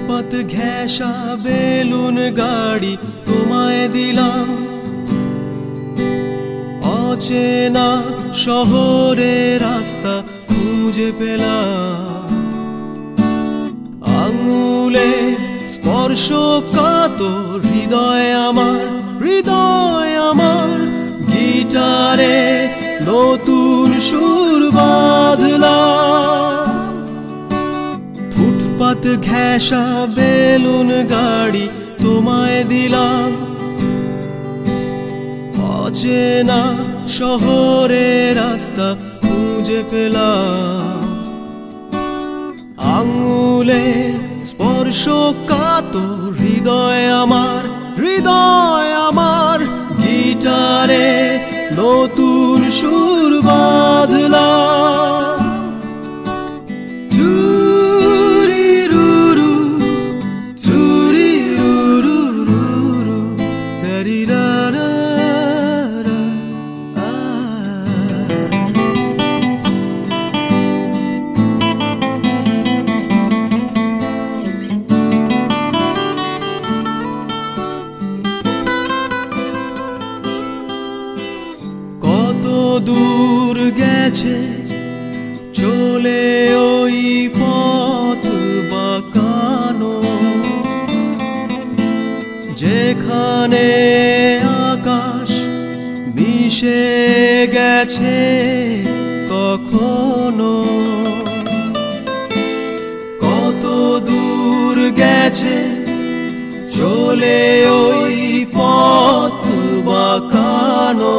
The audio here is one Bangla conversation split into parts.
ফুটপাত ঘেঁষা বেলুন গাড়ি তোমায় দিলাম, অচেনা শহরে রাস্তা খুঁজে পেলাম। আঙুলের স্পর্শ কাতর হৃদয় আমার গিটারে নতুন সুর বাঁধলাম। ফুটপাত ঘেঁষা বেলুন গাড়ি তোমায় দিলাম, অচেনা শহরে রাস্তা খুঁজে পেলাম। আঙুলের স্পর্শ কাতর হৃদয় আমার গিটারে নতুন সুর বাঁধলাম। চুরি রুরু চুরি রুরু রুরু তারিরা দূর গেছে চলে ওই পথ বাঁকানো, যেখানে আকাশ মিশে গেছে কখনো। কত দূর গেছে চলে ওই পথ বাঁকানো,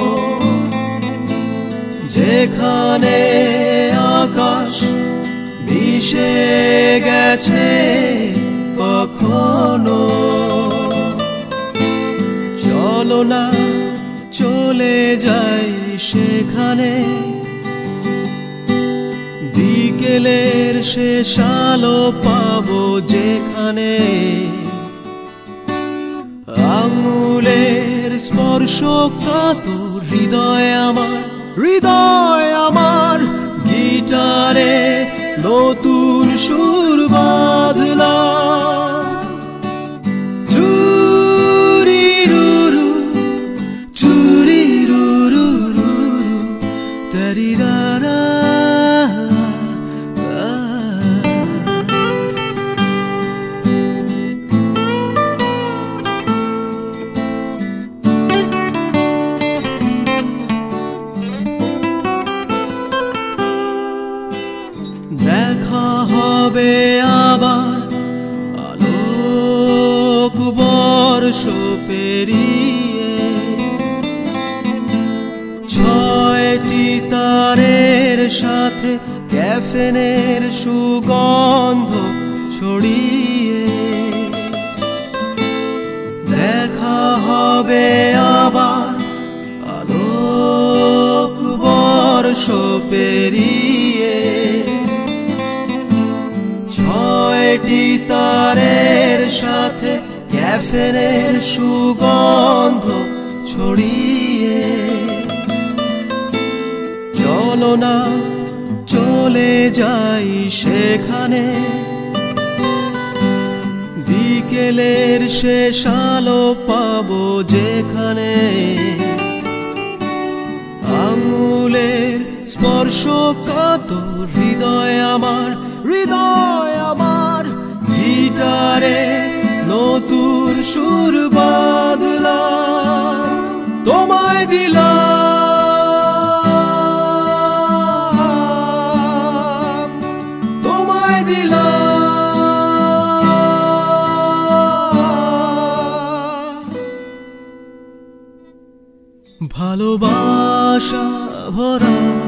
যেখানে আকাশ মিশে গেছে কখনো। চলো না চলে যাই সেখানে, বিকেলের শেষ আলো পাবো যেখানে। আঙুলের স্পর্শ কাতর হৃদয় আমার গিটারে নতুন সুর বাঁধলাম। চুরি রুরু চুরি রুরু রুরু তারিরা দেখা হবে আবার আলোক বর্ষ পেরিয়ে, 6টি তারের সাথে ক্যাফেনের সুগন্ধ ছড়িয়ে। দেখা হবে আবার আলোক বর্ষ পেরিয়ে, 6টি তারের সাথে ক্যাফেনের সুগন্ধ ছড়িয়ে। চলো না চলে যাই সেখানে, বিকেলের শেষ আলো পাবো যেখানে। আঙুলের স্পর্শ কাতর হৃদয় আমার গিটারে নতুন সুর বাঁধলাম। তোমায় দিলাম, তোমায় দিলাম ভালোবাসা ভরা